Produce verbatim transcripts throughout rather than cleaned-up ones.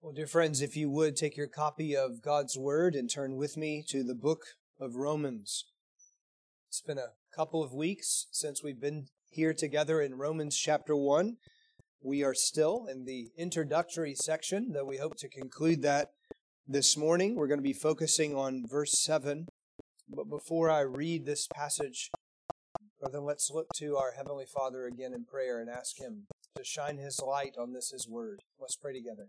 Well, dear friends, if you would take your copy of God's Word and turn with me to the book of Romans. It's been a couple of weeks since we've been here together in Romans chapter one. We are still in the introductory section, though we hope to conclude that this morning. We're going to be focusing on verse seven. But before I read this passage, brother, let's look to our Heavenly Father again in prayer and ask Him to shine His light on this His Word. Let's pray together.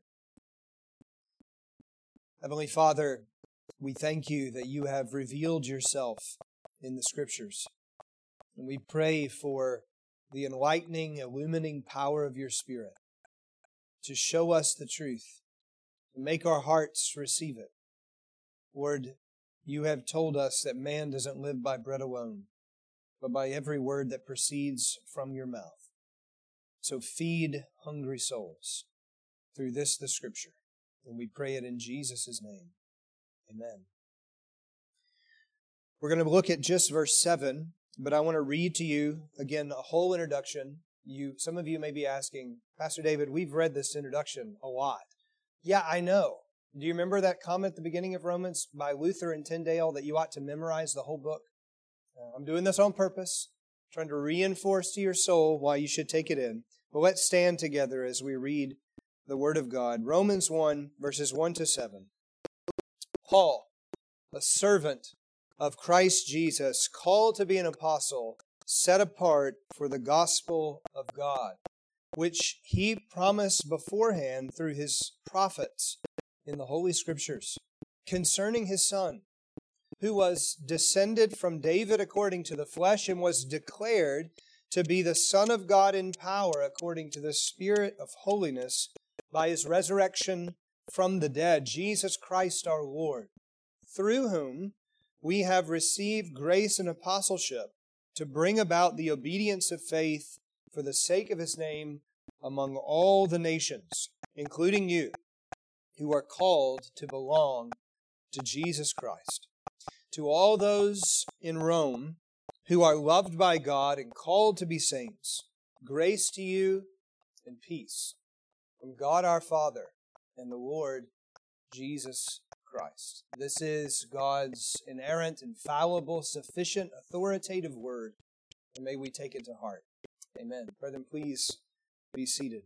Heavenly Father, we thank You that You have revealed Yourself in the Scriptures. And we pray for the enlightening, illumining power of Your Spirit to show us the truth, to make our hearts receive it. Lord, You have told us that man doesn't live by bread alone, but by every word that proceeds from Your mouth. So feed hungry souls through this, the Scripture. And we pray it in Jesus' name. Amen. We're going to look at just verse seven, but I want to read to you, again, a whole introduction. You, some of you may be asking, Pastor David, we've read this introduction a lot. Yeah, I know. Do you remember that comment at the beginning of Romans by Luther and Tyndale that you ought to memorize the whole book? Uh, I'm doing this on purpose, trying to reinforce to your soul why you should take it in. But let's stand together as we read the Word of God. Romans one, verses one to seven. Paul, a servant of Christ Jesus, called to be an apostle, set apart for the gospel of God, which He promised beforehand through His prophets in the Holy Scriptures, concerning His Son, who was descended from David according to the flesh, and was declared to be the Son of God in power according to the Spirit of holiness, by His resurrection from the dead, Jesus Christ our Lord, through whom we have received grace and apostleship to bring about the obedience of faith for the sake of His name among all the nations, including you, who are called to belong to Jesus Christ. To all those in Rome who are loved by God and called to be saints, grace to you and peace from God our Father and the Lord Jesus Christ. This is God's inerrant, infallible, sufficient, authoritative Word, and may we take it to heart. Amen. Brethren, please be seated.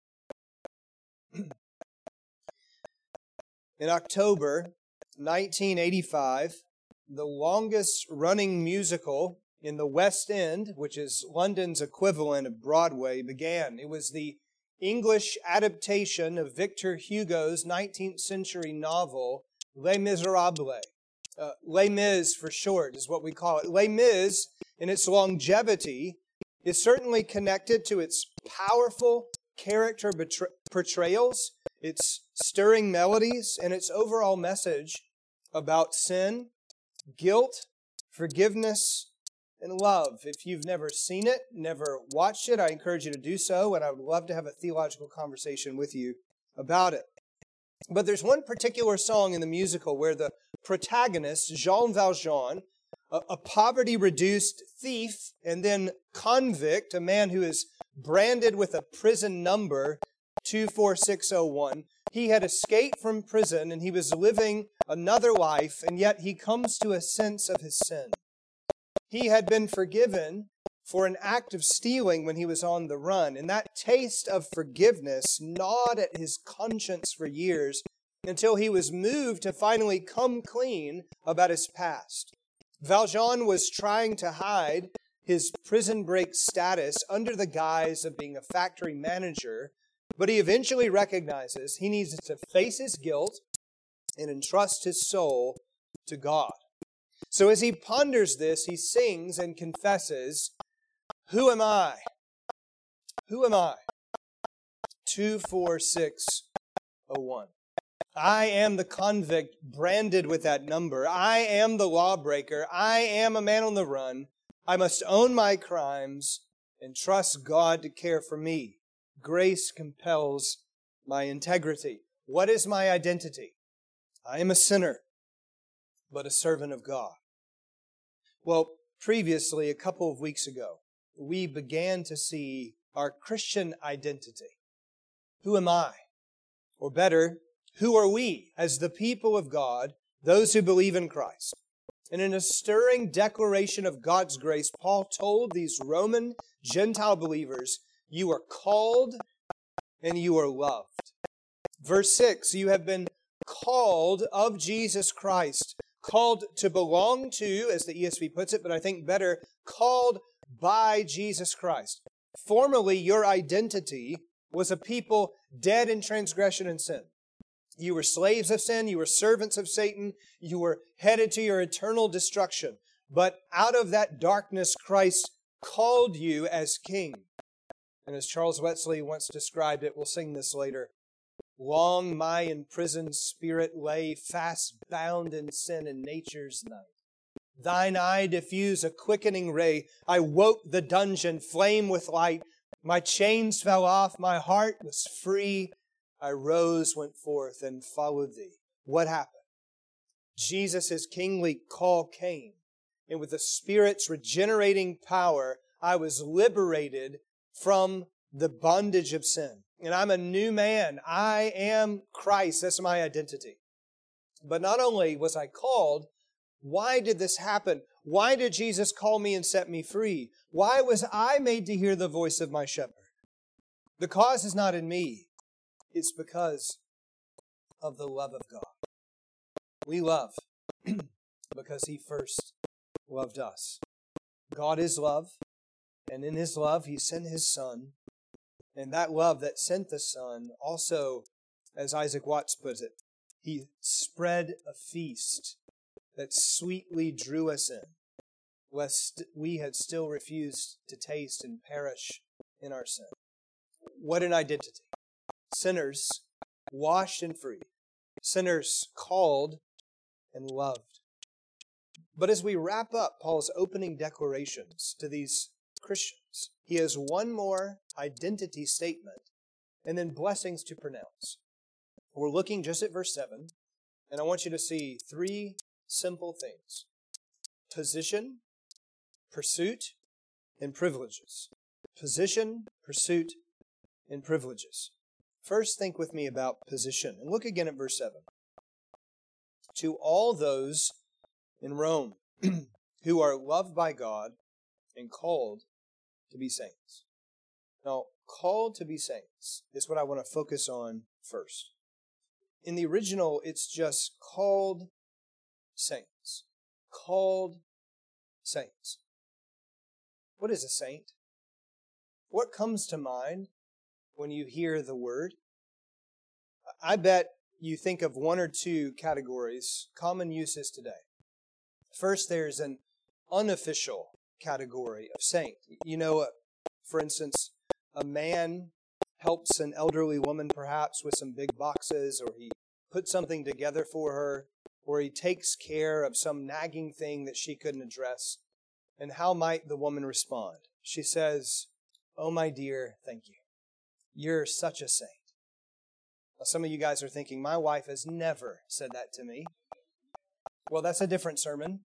In October nineteen eighty-five, the longest-running musical in the West End, which is London's equivalent of Broadway, began. It was the English adaptation of Victor Hugo's nineteenth century novel, Les Miserables. Uh, Les Mis, for short, is what we call it. Les Mis, in its longevity, is certainly connected to its powerful character betra- portrayals, its stirring melodies, and its overall message about sin, guilt, forgiveness, and love. If you've never seen it, never watched it, I encourage you to do so, and I would love to have a theological conversation with you about it. But there's one particular song in the musical where the protagonist, Jean Valjean, a, a poverty-reduced thief and then convict, a man who is branded with a prison number, two four six oh one, he had escaped from prison and he was living another life, and yet he comes to a sense of his sin. He had been forgiven for an act of stealing when he was on the run, and that taste of forgiveness gnawed at his conscience for years until he was moved to finally come clean about his past. Valjean was trying to hide his prison break status under the guise of being a factory manager, but he eventually recognizes he needs to face his guilt and entrust his soul to God. So as he ponders this, he sings and confesses, "Who am I? Who am I?" two four six oh one. I am the convict branded with that number. I am the lawbreaker. I am a man on the run. I must own my crimes and trust God to care for me. Grace compels my integrity. What is my identity? I am a sinner, but a servant of God. Well, previously, a couple of weeks ago, we began to see our Christian identity. Who am I? Or better, who are we as the people of God, those who believe in Christ? And in a stirring declaration of God's grace, Paul told these Roman Gentile believers, you are called and you are loved. Verse six, you have been called of Jesus Christ, called to belong to, as the E S V puts it, but I think better, called by Jesus Christ. Formerly, your identity was a people dead in transgression and sin. You were slaves of sin, you were servants of Satan, you were headed to your eternal destruction. But out of that darkness, Christ called you as king. And as Charles Wesley once described it, we'll sing this later, long my imprisoned spirit lay, fast bound in sin in nature's night. Thine eye diffuse a quickening ray. I woke the dungeon flame with light. My chains fell off, my heart was free. I rose, went forth, and followed thee. What happened? Jesus' kingly call came, and with the Spirit's regenerating power, I was liberated from the bondage of sin. And I'm a new man. I am Christ. That's my identity. But not only was I called, why did this happen? Why did Jesus call me and set me free? Why was I made to hear the voice of my shepherd? The cause is not in me. It's because of the love of God. We love because He first loved us. God is love, and in His love He sent His Son. And that love that sent the Son also, as Isaac Watts puts it, He spread a feast that sweetly drew us in, lest we had still refused to taste and perish in our sin. What an identity. Sinners washed and free. Sinners called and loved. But as we wrap up Paul's opening declarations to these Christians, he has one more identity statement and then blessings to pronounce. We're looking just at verse seven, and I want you to see three simple things: position, pursuit, and privileges. Position, pursuit, and privileges. First, think with me about position. And look again at verse seven. To all those in Rome who are loved by God and called to be saints. Now, called to be saints is what I want to focus on first. In the original, it's just called saints. Called saints. What is a saint? What comes to mind when you hear the word? I bet you think of one or two categories, common uses today. First, there's an unofficial category of saint. You know, for instance, a man helps an elderly woman perhaps with some big boxes, or he puts something together for her, or he takes care of some nagging thing that she couldn't address. And how might the woman respond? She says, "Oh, my dear, thank you. You're such a saint." Now, some of you guys are thinking, my wife has never said that to me. Well, that's a different sermon.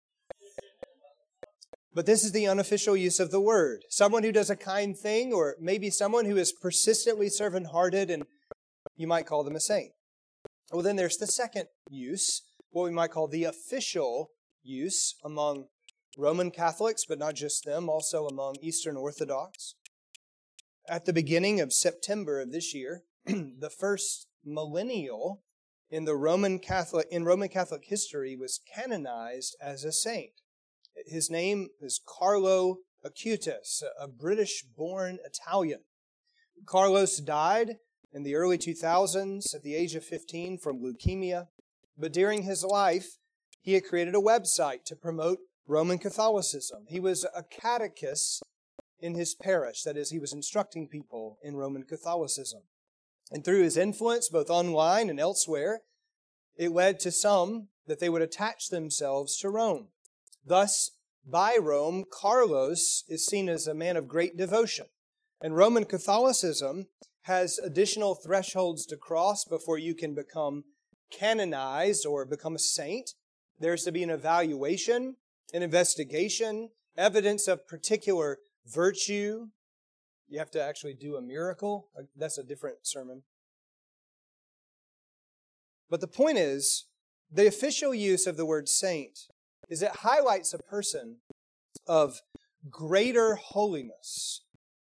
But this is the unofficial use of the word. Someone who does a kind thing, or maybe someone who is persistently servant-hearted, and you might call them a saint. Well, then there's the second use, what we might call the official use among Roman Catholics, but not just them, also among Eastern Orthodox. At the beginning of September of this year, the first millennial in the Roman Catholic in Roman Catholic history was canonized as a saint. His name is Carlo Acutis, a British-born Italian. Carlos died in the early two thousands at the age of fifteen from leukemia, but during his life, he had created a website to promote Roman Catholicism. He was a catechist in his parish, that is, he was instructing people in Roman Catholicism. And through his influence, both online and elsewhere, it led to some that they would attach themselves to Rome. Thus, by Rome, Carlos is seen as a man of great devotion. And Roman Catholicism has additional thresholds to cross before you can become canonized or become a saint. There's to be an evaluation, an investigation, evidence of particular virtue. You have to actually do a miracle. That's a different sermon. But the point is, the official use of the word saint is it highlights a person of greater holiness.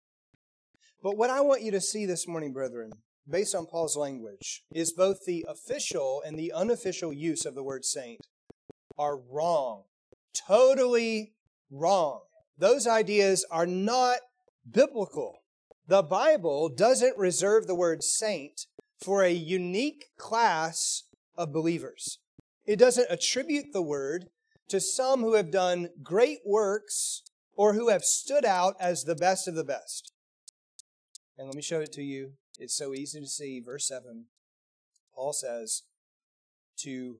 But what I want you to see this morning, brethren, based on Paul's language, is both the official and the unofficial use of the word saint are wrong. Totally wrong. Those ideas are not biblical. The Bible doesn't reserve the word saint for a unique class of believers. It doesn't attribute the word to some who have done great works or who have stood out as the best of the best. And let me show it to you. It's so easy to see. Verse seven, Paul says, to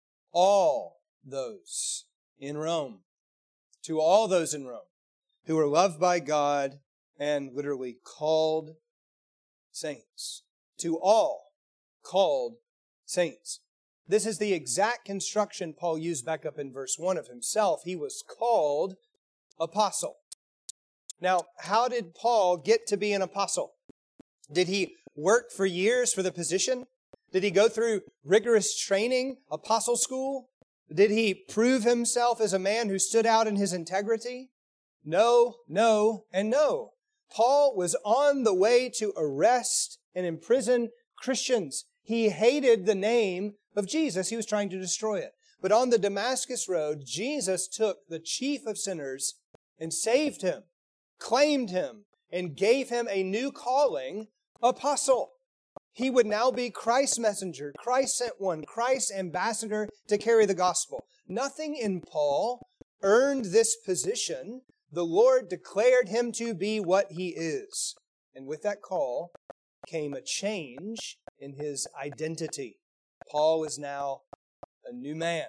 all those in Rome, to all those in Rome who are loved by God and literally called saints. To all called saints. This is the exact construction Paul used back up in verse one of himself. He was called apostle. Now, how did Paul get to be an apostle? Did he work for years for the position? Did he go through rigorous training, apostle school? Did he prove himself as a man who stood out in his integrity? No, no, and no. Paul was on the way to arrest and imprison Christians. He hated the name of Jesus. He was trying to destroy it. But on the Damascus Road, Jesus took the chief of sinners and saved him, claimed him, and gave him a new calling, apostle. He would now be Christ's messenger, Christ sent one, Christ's ambassador to carry the gospel. Nothing in Paul earned this position. The Lord declared him to be what he is. And with that call came a change in his identity. Paul is now a new man,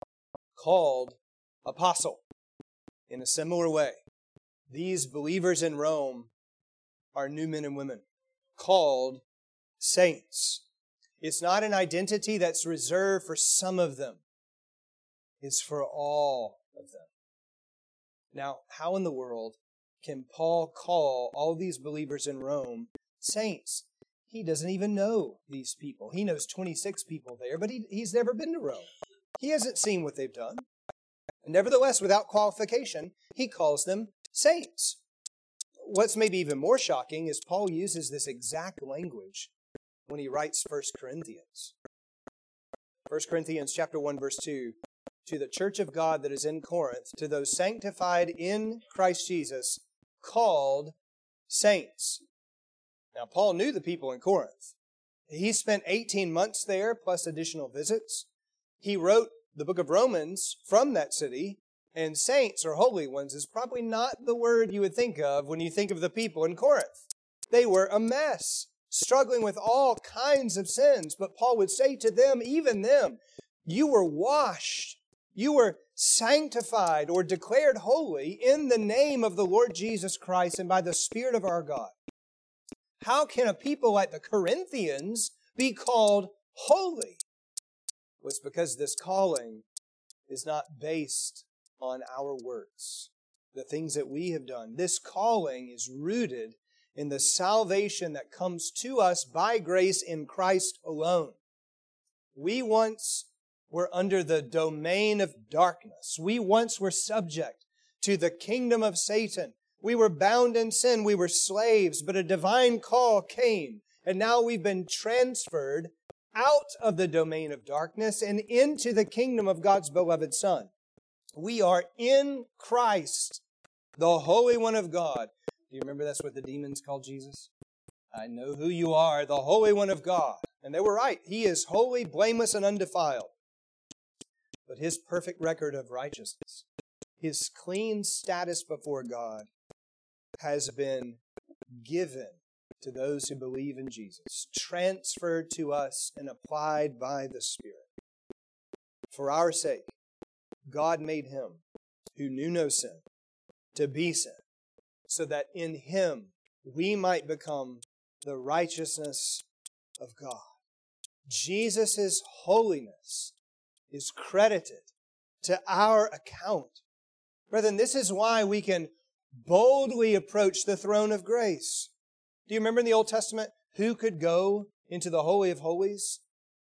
called apostle. In a similar way, these believers in Rome are new men and women, called saints. It's not an identity that's reserved for some of them. It's for all of them. Now, how in the world can Paul call all these believers in Rome saints? He doesn't even know these people. He knows twenty-six people there, but he, he's never been to Rome. He hasn't seen what they've done. Nevertheless, without qualification, he calls them saints. What's maybe even more shocking is Paul uses this exact language when he writes First Corinthians. First Corinthians chapter one, verse two. To the church of God that is in Corinth, to those sanctified in Christ Jesus, called saints. Now, Paul knew the people in Corinth. He spent eighteen months there, plus additional visits. He wrote the book of Romans from that city, and saints or holy ones is probably not the word you would think of when you think of the people in Corinth. They were a mess, struggling with all kinds of sins. But Paul would say to them, even them, you were washed, you were sanctified or declared holy in the name of the Lord Jesus Christ and by the Spirit of our God. How can a people like the Corinthians be called holy? Well, it's because this calling is not based on our works, the things that we have done. This calling is rooted in the salvation that comes to us by grace in Christ alone. We once were under the domain of darkness. We once were subject to the kingdom of Satan. We were bound in sin. We were slaves, but a divine call came, and now we've been transferred out of the domain of darkness and into the kingdom of God's beloved Son. We are in Christ, the Holy One of God. Do you remember that's what the demons called Jesus? I know who you are, the Holy One of God. And they were right. He is holy, blameless, and undefiled. But His perfect record of righteousness, His clean status before God, has been given to those who believe in Jesus, transferred to us and applied by the Spirit. For our sake, God made Him who knew no sin to be sin, so that in Him we might become the righteousness of God. Jesus' holiness is credited to our account. Brethren, this is why we can boldly approach the throne of grace. Do you remember in the Old Testament who could go into the Holy of Holies?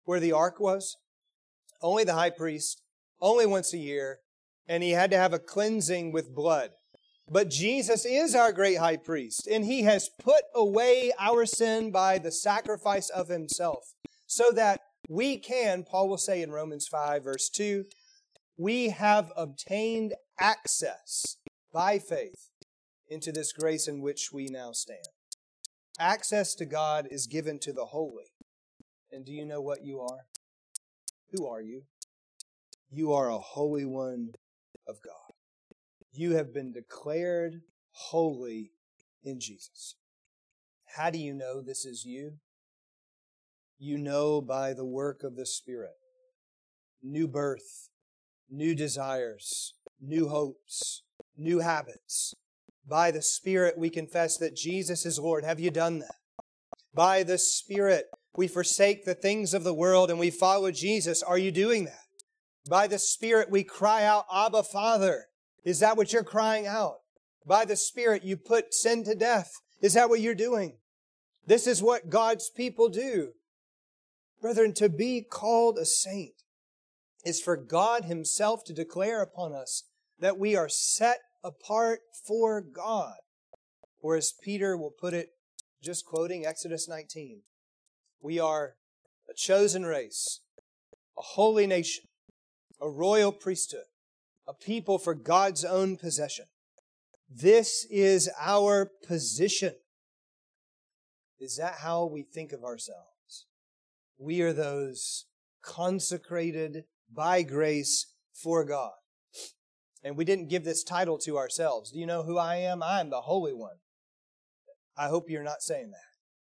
where the ark was? Only the high priest, only once a year, and he had to have a cleansing with blood. But Jesus is our great high priest, and he has put away our sin by the sacrifice of himself, so that we can, Paul will say in Romans five, verse two, we have obtained access by faith into this grace in which we now stand. Access to God is given to the holy. And do you know what you are? Who are you? You are a holy one of God. You have been declared holy in Jesus. How do you know this is you? You know by the work of the Spirit. New birth, new desires, new hopes, new habits. By the Spirit we confess that Jesus is Lord. Have you done that? By the Spirit we forsake the things of the world and we follow Jesus. Are you doing that? By the Spirit we cry out, Abba, Father. Is that what you're crying out? By the Spirit you put sin to death. Is that what you're doing? This is what God's people do. Brethren, to be called a saint is for God Himself to declare upon us that we are set apart for God. Or as Peter will put it, just quoting Exodus nineteen, we are a chosen race, a holy nation, a royal priesthood, a people for God's own possession. This is our position. Is that how we think of ourselves? We are those consecrated by grace for God. And we didn't give this title to ourselves. Do you know who I am? I am the Holy One. I hope you're not saying that.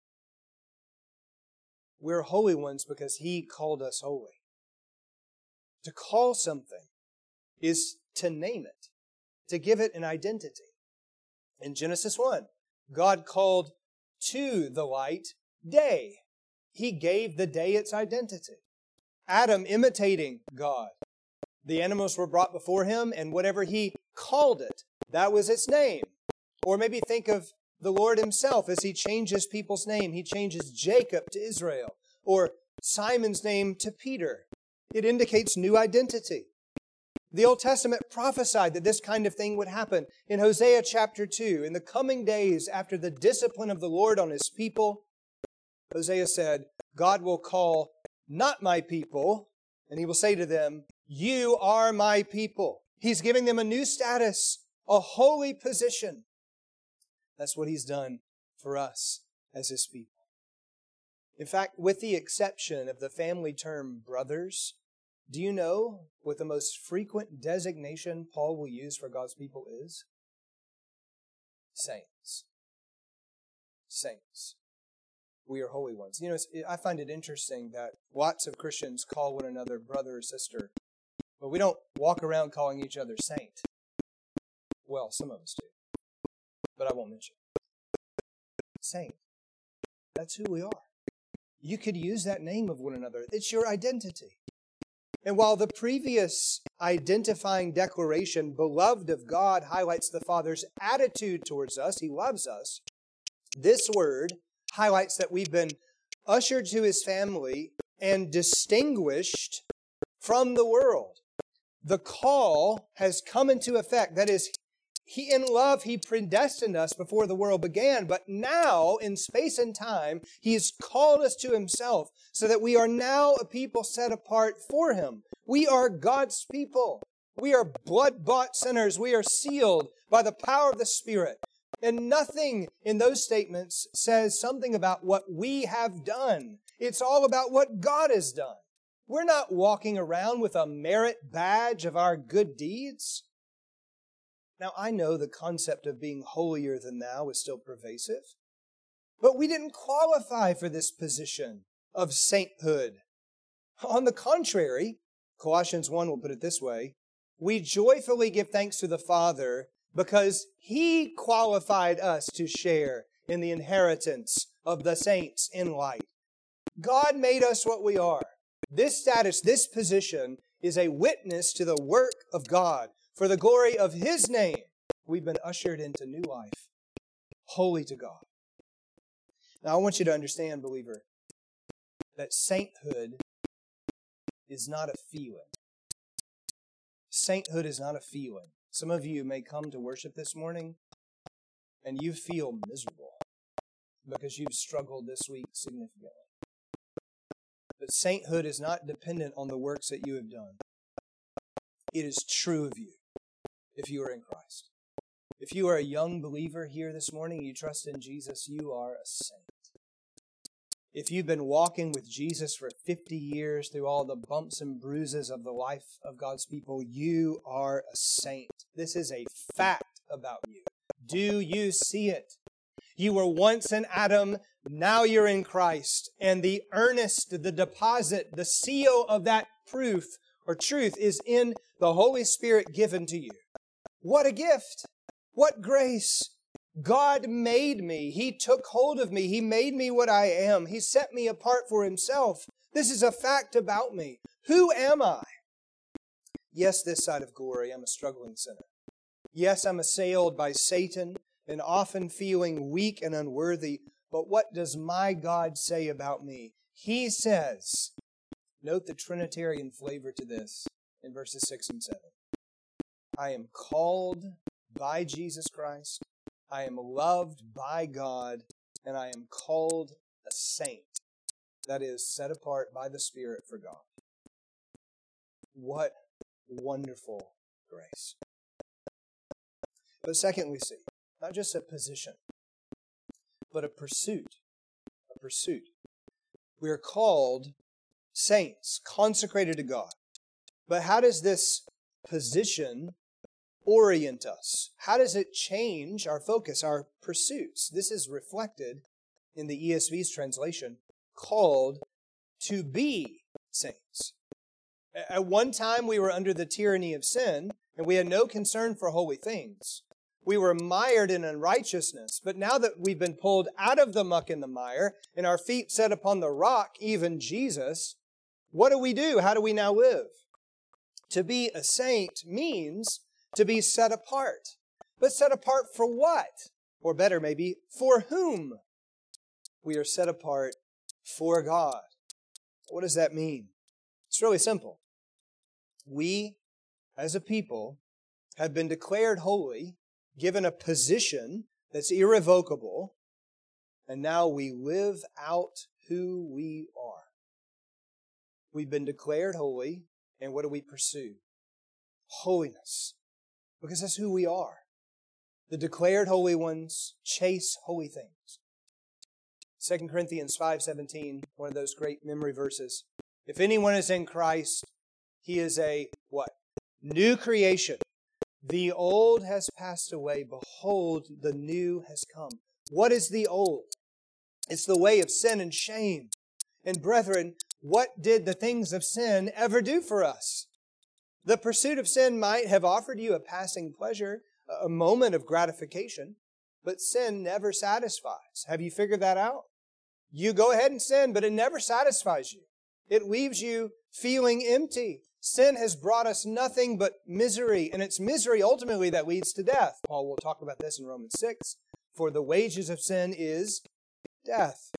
We're holy ones because He called us holy. To call something is to name it, to give it an identity. In Genesis one, God called to the light day. He gave the day its identity. Adam imitating God. The animals were brought before him, and whatever he called it, that was its name. Or maybe think of the Lord Himself as He changes people's name. He changes Jacob to Israel, or Simon's name to Peter. It indicates new identity. The Old Testament prophesied that this kind of thing would happen. In Hosea chapter two, in the coming days after the discipline of the Lord on His people, Hosea said, God will call not my people, and He will say to them, you are my people. He's giving them a new status, a holy position. That's what He's done for us as His people. In fact, with the exception of the family term brothers, do you know what the most frequent designation Paul will use for God's people is? Saints. Saints. We are holy ones. You know, it's, I find it interesting that lots of Christians call one another brother or sister, but we don't walk around calling each other saint. Well, some of us do, but I won't mention. Saint. That's who we are. You could use that name of one another. It's your identity. And while the previous identifying declaration, beloved of God, highlights the Father's attitude towards us, He loves us, this word highlights that we've been ushered to His family and distinguished from the world. The call has come into effect. That is, He, in love, He predestined us before the world began, but now, in space and time, He has called us to Himself so that we are now a people set apart for Him. We are God's people. We are blood-bought sinners. We are sealed by the power of the Spirit. And nothing in those statements says something about what we have done. It's all about what God has done. We're not walking around with a merit badge of our good deeds. Now, I know the concept of being holier than thou is still pervasive, but we didn't qualify for this position of sainthood. On the contrary, Colossians one will put it this way, we joyfully give thanks to the Father because He qualified us to share in the inheritance of the saints in light. God made us what we are. This status, this position, is a witness to the work of God. For the glory of His name, we've been ushered into new life, holy to God. Now, I want you to understand, believer, that sainthood is not a feeling. Sainthood is not a feeling. Some of you may come to worship this morning and you feel miserable because you've struggled this week significantly. But sainthood is not dependent on the works that you have done. It is true of you if you are in Christ. If you are a young believer here this morning and you trust in Jesus, you are a saint. If you've been walking with Jesus for fifty years through all the bumps and bruises of the life of God's people, you are a saint. This is a fact about you. Do you see it? You were once in Adam, now you're in Christ. And the earnest, the deposit, the seal of that proof or truth is in the Holy Spirit given to you. What a gift! What grace! God made me. He took hold of me. He made me what I am. He set me apart for Himself. This is a fact about me. Who am I? Yes, this side of glory, I'm a struggling sinner. Yes, I'm assailed by Satan and often feeling weak and unworthy. But what does my God say about me? He says, note the Trinitarian flavor to this in verses six and seven. I am called by Jesus Christ. I am loved by God, and I am called a saint. That is, set apart by the Spirit for God. What wonderful grace. But second, we see, not just a position, but a pursuit. A pursuit. We are called saints, consecrated to God. But how does this position orient us? How does it change our focus, our pursuits? This is reflected in the E S V's translation, called to be saints. At one time, we were under the tyranny of sin, and we had no concern for holy things. We were mired in unrighteousness, but now that we've been pulled out of the muck and the mire, and our feet set upon the rock, even Jesus, what do we do? How do we now live? To be a saint means to be set apart. But set apart for what? Or better maybe, for whom? We are set apart for God. What does that mean? It's really simple. We, as a people, have been declared holy, given a position that's irrevocable, and now we live out who we are. We've been declared holy, and what do we pursue? Holiness. Because that's who we are. The declared holy ones chase holy things. Second Corinthians five seventeen, one of those great memory verses. If anyone is in Christ, he is a, what? New creation. The old has passed away. Behold, the new has come. What is the old? It's the way of sin and shame. And brethren, what did the things of sin ever do for us? The pursuit of sin might have offered you a passing pleasure, a moment of gratification, but sin never satisfies. Have you figured that out? You go ahead and sin, but it never satisfies you. It leaves you feeling empty. Sin has brought us nothing but misery, and it's misery ultimately that leads to death. Paul will talk about this in Romans six. For the wages of sin is death.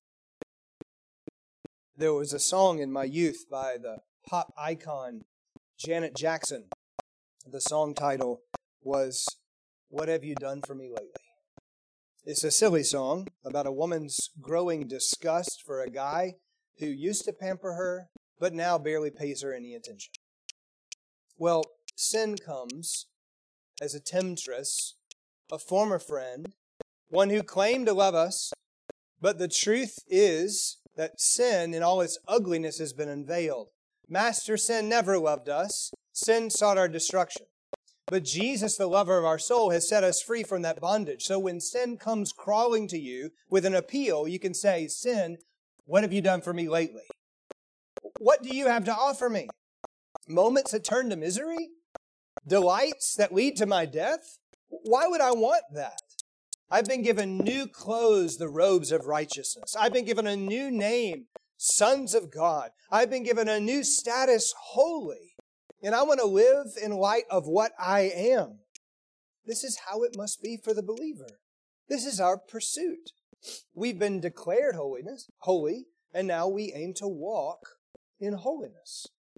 There was a song in my youth by the pop icon Janet Jackson. The song title was, What Have You Done For Me Lately? It's a silly song about a woman's growing disgust for a guy who used to pamper her, but now barely pays her any attention. Well, sin comes as a temptress, a former friend, one who claimed to love us, but the truth is that sin in all its ugliness has been unveiled. Master sin never loved us. Sin sought our destruction. But Jesus, the lover of our soul, has set us free from that bondage. So when sin comes crawling to you with an appeal, you can say, Sin, what have you done for me lately? What do you have to offer me? Moments that turn to misery? Delights that lead to my death? Why would I want that? I've been given new clothes, the robes of righteousness. I've been given a new name, sons of God. I've been given a new status, holy. And I want to live in light of what I am. This is how it must be for the believer. This is our pursuit. We've been declared holiness, holy, and now we aim to walk in holiness.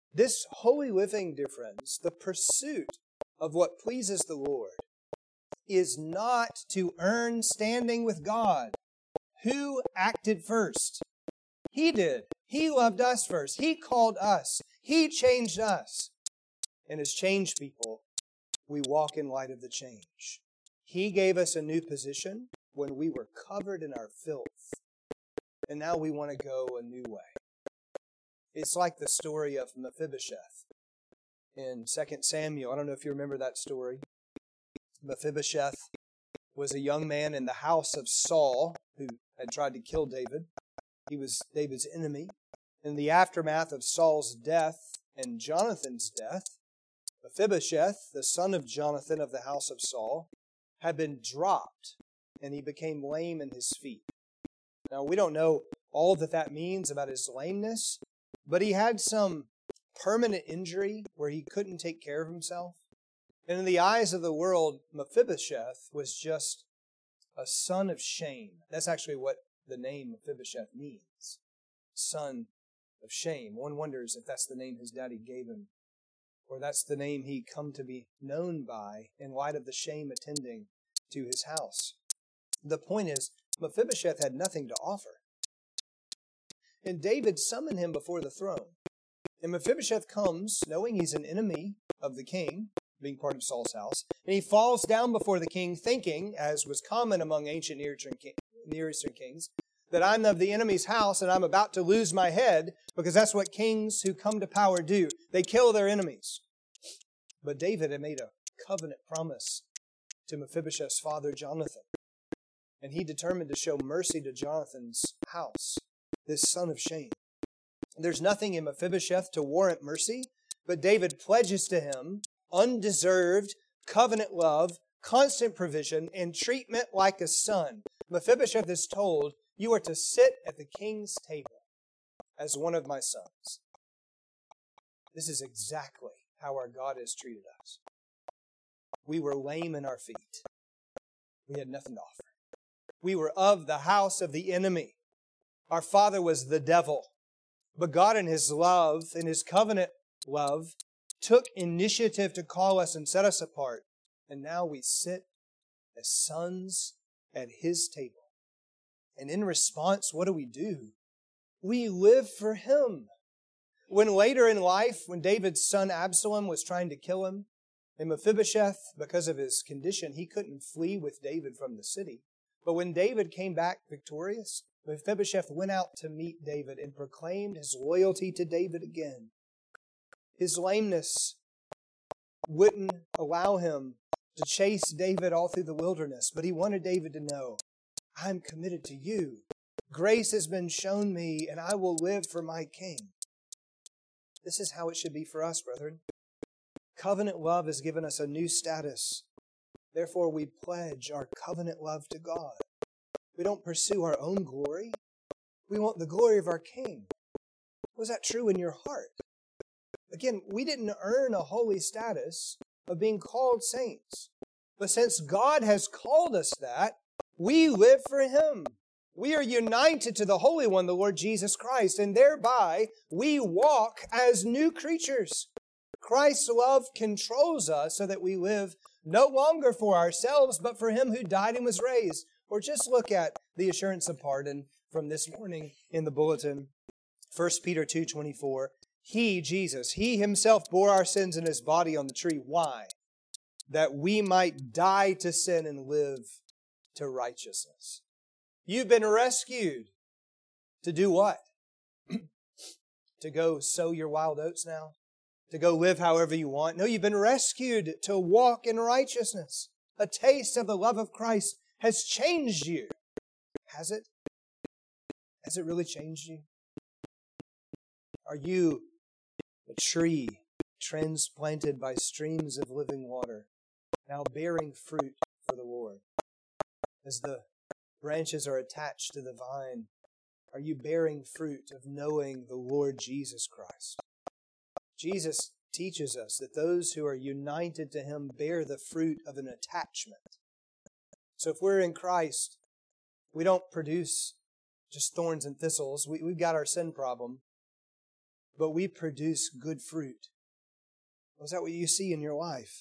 This holy living, dear friends, the pursuit of what pleases the Lord, is not to earn standing with God. Who acted first? He did. He loved us first. He called us. He changed us. And as changed people, we walk in light of the change. He gave us a new position when we were covered in our filth. And now we want to go a new way. It's like the story of Mephibosheth in Second Samuel. I don't know if you remember that story. Mephibosheth was a young man in the house of Saul who had tried to kill David. He was David's enemy. In the aftermath of Saul's death and Jonathan's death, Mephibosheth, the son of Jonathan of the house of Saul, had been dropped, and he became lame in his feet. Now, we don't know all that that means about his lameness, but he had some permanent injury where he couldn't take care of himself. And in the eyes of the world, Mephibosheth was just a son of shame. That's actually what the name Mephibosheth means. Son of shame. One wonders if that's the name his daddy gave him, or that's the name he come to be known by in light of the shame attending to his house. The point is, Mephibosheth had nothing to offer. And David summoned him before the throne. And Mephibosheth comes, knowing he's an enemy of the king, being part of Saul's house, and he falls down before the king, thinking, as was common among ancient Near Eastern kings, that I'm of the enemy's house and I'm about to lose my head, because that's what kings who come to power do. They kill their enemies. But David had made a covenant promise to Mephibosheth's father, Jonathan. And he determined to show mercy to Jonathan's house, this son of shame. There's nothing in Mephibosheth to warrant mercy, but David pledges to him undeserved covenant love, constant provision, and treatment like a son. Mephibosheth is told, you are to sit at the king's table as one of my sons. This is exactly how our God has treated us. We were lame in our feet. We had nothing to offer. We were of the house of the enemy. Our father was the devil. But God in His love, in His covenant love, took initiative to call us and set us apart. And now we sit as sons at His table. And in response, what do we do? We live for Him. When later in life, when David's son Absalom was trying to kill him, and Mephibosheth, because of his condition, he couldn't flee with David from the city. But when David came back victorious, Mephibosheth went out to meet David and proclaimed his loyalty to David again. His lameness wouldn't allow him to chase David all through the wilderness, but he wanted David to know, I'm committed to you. Grace has been shown me, and I will live for my King. This is how it should be for us, brethren. Covenant love has given us a new status. Therefore, we pledge our covenant love to God. We don't pursue our own glory. We want the glory of our King. Was that true in your heart? Again, we didn't earn a holy status of being called saints. But since God has called us that, we live for Him. We are united to the Holy One, the Lord Jesus Christ, and thereby we walk as new creatures. Christ's love controls us so that we live no longer for ourselves, but for Him who died and was raised. Or just look at the assurance of pardon from this morning in the bulletin. First Peter two twenty-four. He, Jesus, He Himself bore our sins in His body on the tree. Why? That we might die to sin and live to righteousness. You've been rescued. To do what? To go sow your wild oats now? To go live however you want? No, you've been rescued to walk in righteousness. A taste of the love of Christ has changed you. Has it? Has it really changed you? Are you a tree transplanted by streams of living water, now bearing fruit for the Lord? As the branches are attached to the vine, are you bearing fruit of knowing the Lord Jesus Christ? Jesus teaches us that those who are united to Him bear the fruit of an attachment. So if we're in Christ, we don't produce just thorns and thistles. We, we've got our sin problem. but we produce good fruit. Was that what you see in your life?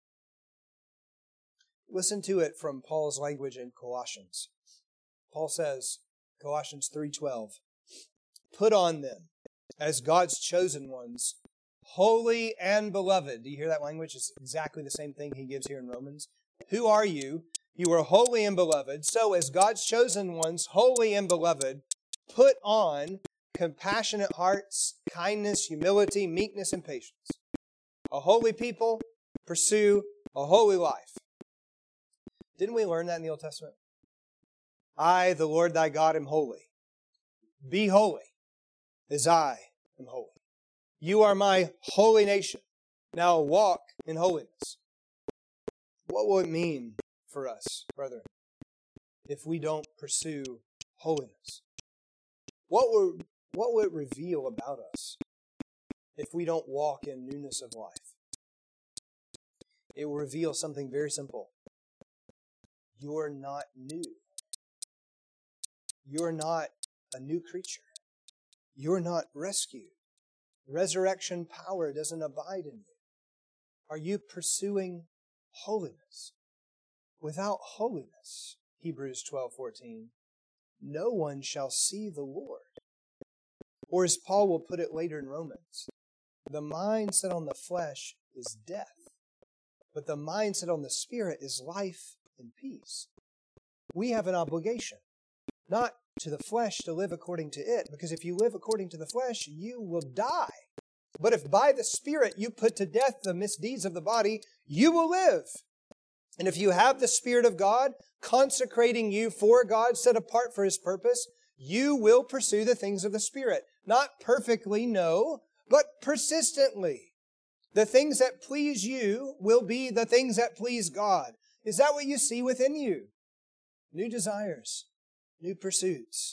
Listen to it from Paul's language in Colossians. Paul says, Colossians three twelve, "Put on them, as God's chosen ones, holy and beloved." Do you hear that language? It's exactly the same thing he gives here in Romans. Who are you? You are holy and beloved. So as God's chosen ones, holy and beloved, put on compassionate hearts, kindness, humility, meekness, and patience. A holy people pursue a holy life. Didn't we learn that in the Old Testament? I, the Lord thy God, am holy. Be holy, as I am holy. You are my holy nation. Now walk in holiness. What will it mean for us, brethren, if we don't pursue holiness? What will, what will it reveal about us if we don't walk in newness of life? It will reveal something very simple. You're not new. You're not a new creature. You're not rescued. Resurrection power doesn't abide in you. Are you pursuing holiness? Without holiness, Hebrews twelve fourteen, no one shall see the Lord. Or as Paul will put it later in Romans, the mind set on the flesh is death, but the mind set on the Spirit is life and peace. We have an obligation, not to the flesh to live according to it, because if you live according to the flesh, you will die. But if by the Spirit you put to death the misdeeds of the body, you will live. And if you have the Spirit of God consecrating you for God, set apart for His purpose, you will pursue the things of the Spirit. Not perfectly, no, but persistently. The things that please you will be the things that please God. Is that what you see within you? New desires, new pursuits.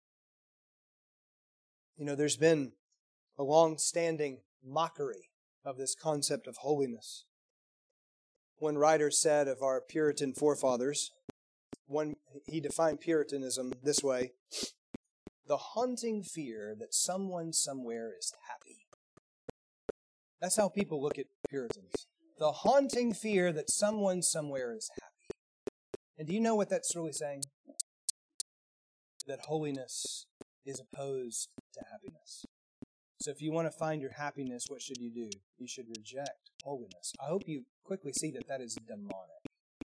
You know, there's been a long-standing mockery of this concept of holiness. One writer said of our Puritan forefathers, one, he defined Puritanism this way: the haunting fear that someone somewhere is happy. That's how people look at Puritans. The haunting fear that someone somewhere is happy. And do you know what that's really saying? That holiness is opposed to happiness. So if you want to find your happiness, what should you do? You should reject holiness. I hope you quickly see that that is demonic.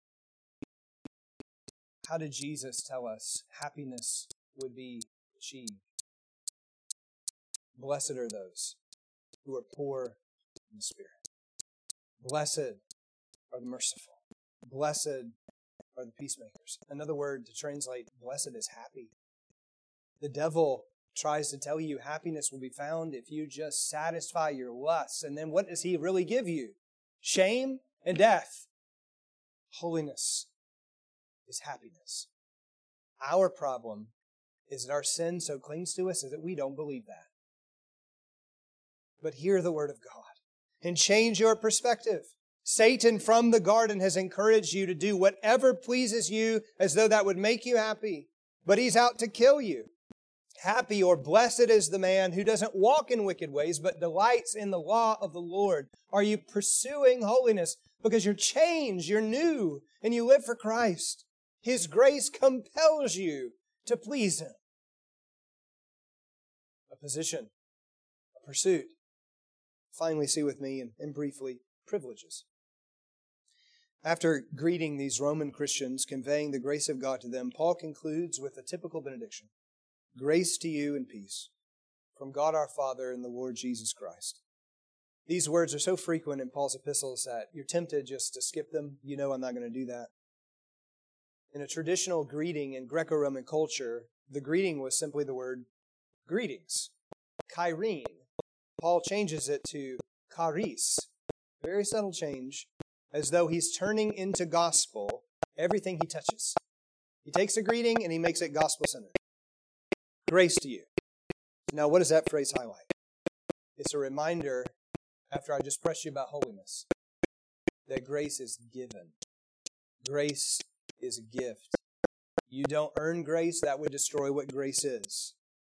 How did Jesus tell us happiness would be achieved? Blessed are those who are poor in the Spirit. Blessed are the merciful. Blessed are the peacemakers. Another word to translate blessed is happy. The devil tries to tell you happiness will be found if you just satisfy your lusts. And then what does he really give you? Shame and death. Holiness is happiness. Our problem is that our sin so clings to us is that we don't believe that. But hear the word of God and change your perspective. Satan from the garden has encouraged you to do whatever pleases you as though that would make you happy. But he's out to kill you. Happy or blessed is the man who doesn't walk in wicked ways, but delights in the law of the Lord. Are you pursuing holiness because you're changed, you're new, and you live for Christ? His grace compels you to please Him. A position, a pursuit. Finally, see with me, and, and briefly, privileges. After greeting these Roman Christians, conveying the grace of God to them, Paul concludes with a typical benediction. Grace to you and peace from God our Father and the Lord Jesus Christ. These words are so frequent in Paul's epistles that you're tempted just to skip them. You know I'm not going to do that. In a traditional greeting in Greco-Roman culture, the greeting was simply the word greetings. Kyrene. Paul changes it to charis. Very subtle change, as though he's turning into gospel everything he touches. He takes a greeting and he makes it gospel-centered. Grace to you. Now, what does that phrase highlight? It's a reminder, after I just pressed you about holiness, that grace is given. Grace is a gift. You don't earn grace, that would destroy what grace is.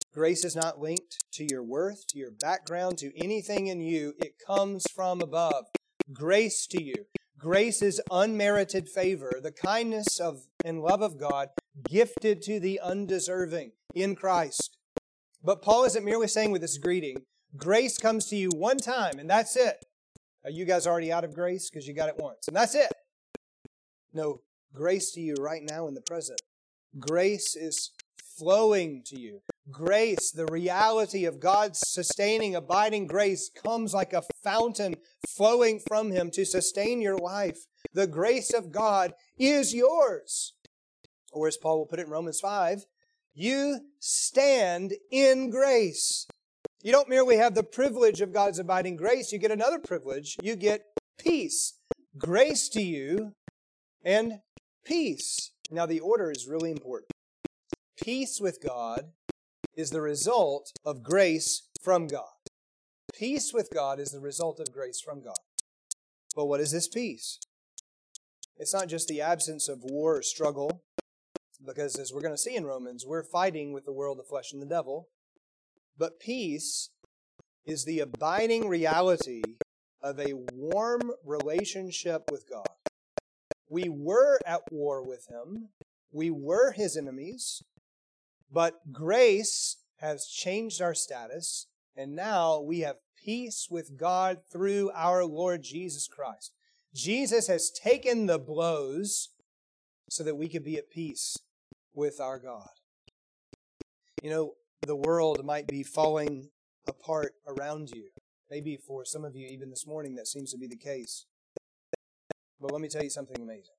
Grace is not linked to your worth, to your background, to anything in you. It comes from above. Grace to you. Grace is unmerited favor, the kindness of and love of God gifted to the undeserving in Christ. But Paul isn't merely saying with this greeting, grace comes to you one time and that's it. Are you guys already out of grace because you got it once and that's it? No, grace to you right now in the present. Grace is flowing to you. Grace, the reality of God's sustaining, abiding grace comes like a fountain flowing from Him to sustain your life. The grace of God is yours. Or as Paul will put it in Romans five, you stand in grace. You don't merely have the privilege of God's abiding grace, you get another privilege. You get peace. Grace to you and peace. Now the order is really important. Peace with God is the result of grace from God. Peace with God is the result of grace from God. But what is this peace? It's not just the absence of war or struggle, because as we're going to see in Romans, we're fighting with the world, the flesh, and the devil. But peace is the abiding reality of a warm relationship with God. We were at war with Him. We were His enemies. But grace has changed our status, and now we have peace with God through our Lord Jesus Christ. Jesus has taken the blows so that we could be at peace with our God. You know, the world might be falling apart around you. Maybe for some of you, even this morning, that seems to be the case. But let me tell you something amazing.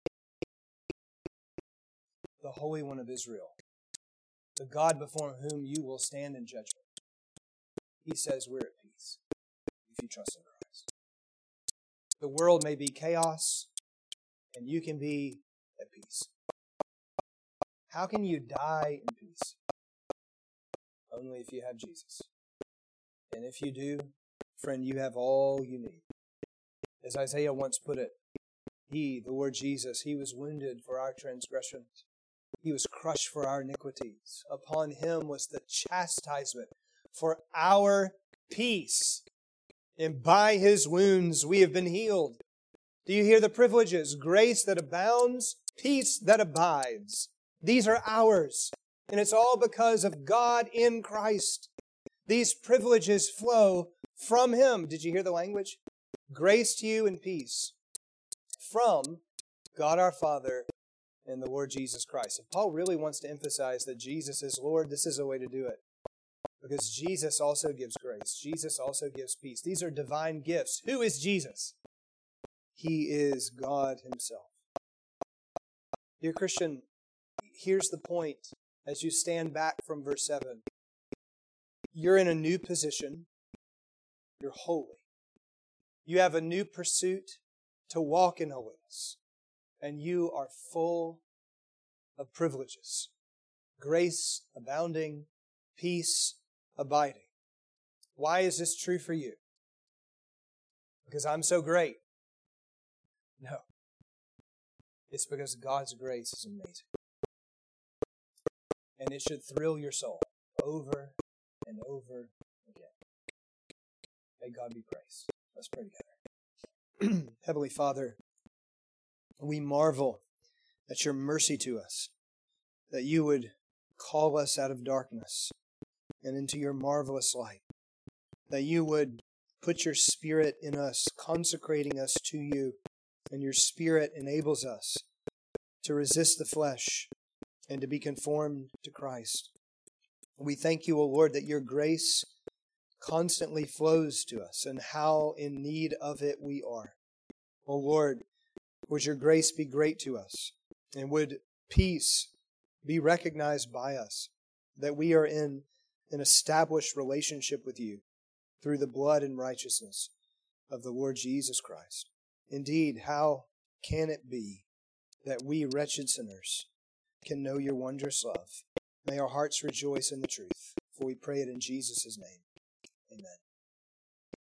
The Holy One of Israel, the God before whom you will stand in judgment, He says we're at peace if you trust in Christ. The world may be chaos, and you can be at peace. How can you die in peace? Only if you have Jesus. And if you do, friend, you have all you need. As Isaiah once put it, He, the Lord Jesus, He was wounded for our transgressions. He was crushed for our iniquities. Upon Him was the chastisement for our peace. And by His wounds we have been healed. Do you hear the privileges? Grace that abounds, peace that abides. These are ours. And it's all because of God in Christ. These privileges flow from Him. Did you hear the language? Grace to you and peace from God our Father and the Lord Jesus Christ. If Paul really wants to emphasize that Jesus is Lord, this is a way to do it. Because Jesus also gives grace. Jesus also gives peace. These are divine gifts. Who is Jesus? He is God Himself. Dear Christian, here's the point as you stand back from verse seven. You're in a new position. You're holy. You have a new pursuit to walk in holiness. And you are full of privileges. Grace abounding, peace abiding. Why is this true for you? Because I'm so great? No. It's because God's grace is amazing. And it should thrill your soul over and over again. May God be praised. Let's pray together. Heavenly Father, we marvel at your mercy to us, that you would call us out of darkness and into your marvelous light, that you would put your Spirit in us, consecrating us to you, and your Spirit enables us to resist the flesh and to be conformed to Christ. We thank you, O Lord, that your grace constantly flows to us and how in need of it we are. O Lord, would your grace be great to us, and would peace be recognized by us, that we are in an established relationship with you through the blood and righteousness of the Lord Jesus Christ. Indeed, how can it be that we wretched sinners can know your wondrous love? May our hearts rejoice in the truth, for we pray it in Jesus' name. Amen.